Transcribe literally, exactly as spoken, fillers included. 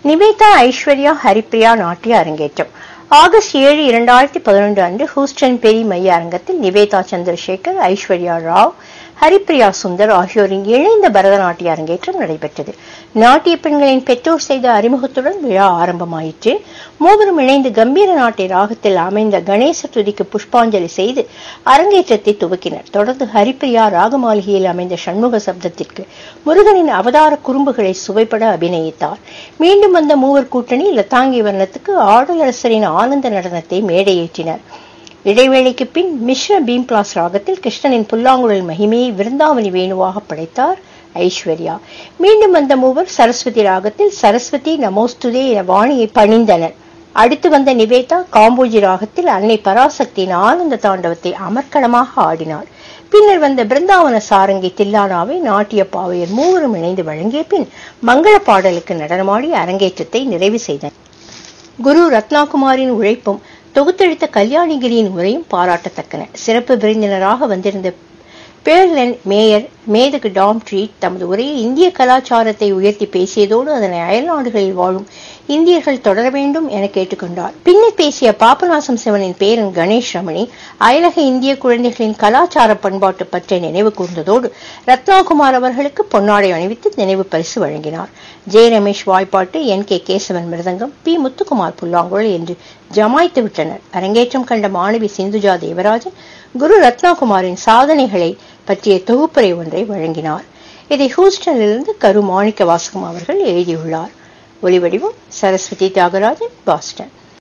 நிவேதா ஐஸ்வர்யா ஹரிப்ரியா நாட்டிய அரங்கேற்றம். ஆகஸ்ட் ஏழு இரண்டாயிரத்தி பதினொன்று அன்று ஹூஸ்டன் பெரி மைய அரங்கத்தில் நிவேதா சந்திரசேகர், ஐஸ்வர்யா ராவ், ஹரிப்ரியா சுந்தர் ஆகியோரின் இணைந்த பரதநாட்டிய அரங்கேற்றம் நடைபெற்றது. நாட்டிய பெண்களின் பெற்றோர் செய்த அறிமுகத்துடன் விழா ஆரம்பமாயிற்று. மூவரும் இணைந்து கம்பீர நாட்டிய ராகத்தில் அமைந்த கணேச துதிக்கு புஷ்பாஞ்சலி செய்து அரங்கேற்றத்தை துவக்கினர். தொடர்ந்து ஹரிப்ரியா ராகமாளிகையில் அமைந்த சண்முக சப்தத்திற்கு முருகனின் அவதார குறும்புகளை சுவைப்பட அபிநயித்தார். மீண்டும் வந்த மூவர் கூட்டணி லதாங்கி வர்ணத்துக்கு ஆடலரசரின் ஆனந்த நடனத்தை மேடையேற்றினர். இடைவேளைக்கு பின் மிஸ்ர பீம்ப்ளாஸ் ராகத்தில் கிருஷ்ணனின் புல்லாங்குழல் மகிமையை விருந்தாவனி வேணுவாக படைத்தார் ஐஸ்வர்யா. மீண்டும் வந்த மூவர் சரஸ்வதி ராகத்தில் சரஸ்வதி நமோஸ்துதே என வாணியை பணிந்தனர். அடுத்து வந்த நிவேதா காம்போஜி ராகத்தில் அன்னை பராசக்தியின் ஆனந்த தாண்டவத்தை அமர்க்களமாக ஆடினார். பின்னர் வந்த பிருந்தாவன சாரங்கி தில்லானாவை நாட்டிய பாவையர் மூவரும் இணைந்து வழங்கிய பின் மங்கள பாடலுக்கு நடனமாடி அரங்கேற்றத்தை நிறைவு செய்தனர். குரு ரத்னாகுமாரின் உழைப்பும் தொகுத்தெடுத்த கல்யாணிகிரியின் உரையும் பாராட்டத்தக்கன. சிறப்பு விருந்தினராக வந்திருந்த பேர்லண்ட் மேயர் மேதகு டாம் ட்ரீட் தமது உரையில் இந்திய கலாச்சாரத்தை உயர்த்தி பேசியதோடு அதனை அயல்நாடுகளில் வாழும் இந்தியர்கள் தொடர வேண்டும் என கேட்டுக்கொண்டார். பின்னர் பேசிய பாபநாசம் சிவனின் பேரன் கணேஷ் ரமணி அயலக இந்திய குழந்தைகளின் கலாச்சார பண்பாட்டு பற்றி நினைவு கூர்ந்ததோடு ரத்னாகுமார் அவர்களுக்கு பொன்னாடை அணிவித்து நினைவு பரிசு வழங்கினார். ஜே ரமேஷ் வாய்ப்பாட்டு, N K Kesavan mridangam, P Muthukumar புல்லாங்குழல் என்று ஜமாய்த்து விட்டனர். அரங்கேற்றம் கண்ட மாணவி சிந்துஜா தேவராஜன் குரு ரத்னாகுமாரின் சாதனைகளை பற்றிய தொகுப்புரை ஒன்றை வழங்கினார். இதை ஹூஸ்டனிலிருந்து கரு மாணிக்க வாசகம் அவர்கள் எழுதியுள்ளார். ஒலிவடிவம் சரஸ்வதி தியாகராஜன், பாஸ்டன்.